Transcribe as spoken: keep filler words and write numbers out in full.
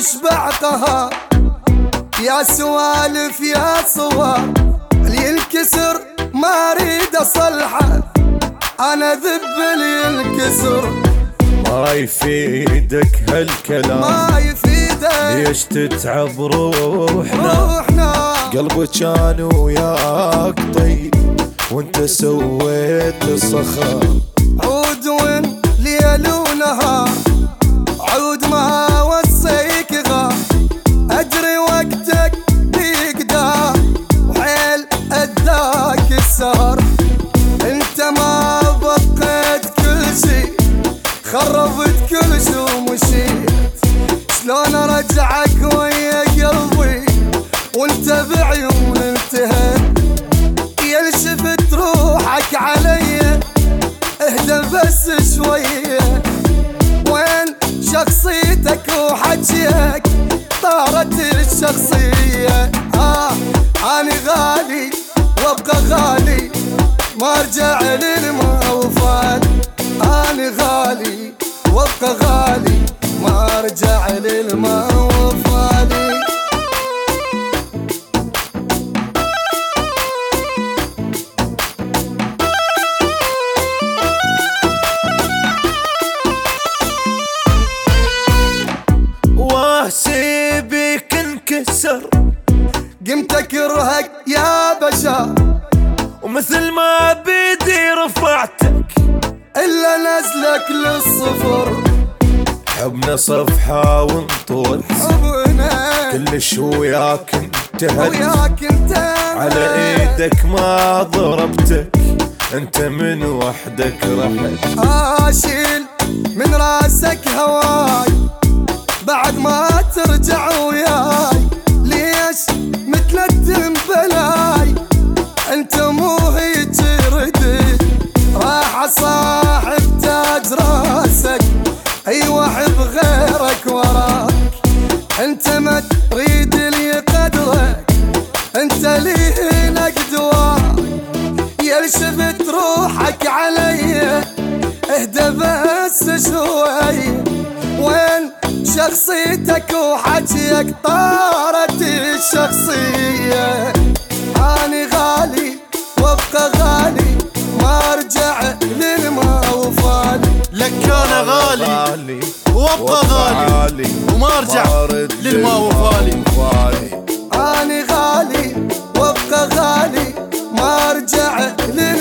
تشبع قهر، يا سوالف يا صور اللي ينكسر ما اريد اصلحه، انا ذب اللي ينكسر. ما يفيدك هالكلام، ما يفيدك، ليش تتعب روحنا؟ روحنا قلبك كان وياك طيب وانت سويت صخر. عود وين ليل ونهار، عود ما وصيك غار، ادري وقتك بيقدر وحيل اداك السهر. انت ما بقيت كل شي، خربت كل شي ومشيت، شلون ارجعك ويا قلبي وانت بعيون انتهيت؟ يا شفت روحك علي اهدى بس شويه، وين شخصيتك وحجيك طارت الشخصيه. آه اني غالي وابقى غالي ما ارجع للموفات، اني غالي وابقى غالي ما ارجع للموفات. سيبك انكسر، قمت اكرهك يا بشر، ومثل ما بيدي رفعتك الا نزلك للصفر. حبنا صفحة وانطوت، حبنا كلش وياك انتهت، وياك انت على ايدك ما ضربتك، انت من وحدك رحت. اشيل من راسك هواي بعد ما ترجع وياي، ليش متلتم بلاي؟ انت مو هيج ردي، راح صاحب تاج راسك، اي واحد غيرك وراك. انت ما تريد لي قدرك، انت لي نقدواك. يا شفت روحك علي اهدى بس شوي، وين شخصيتك وحجيك طارت الشخصية. اني غالي وابقى غالي ما ارجع للموفالي، لك انا غالي وابقى غالي وما ارجع للموفالي. اني غالي وابقى غالي ما ارجع للموفالي.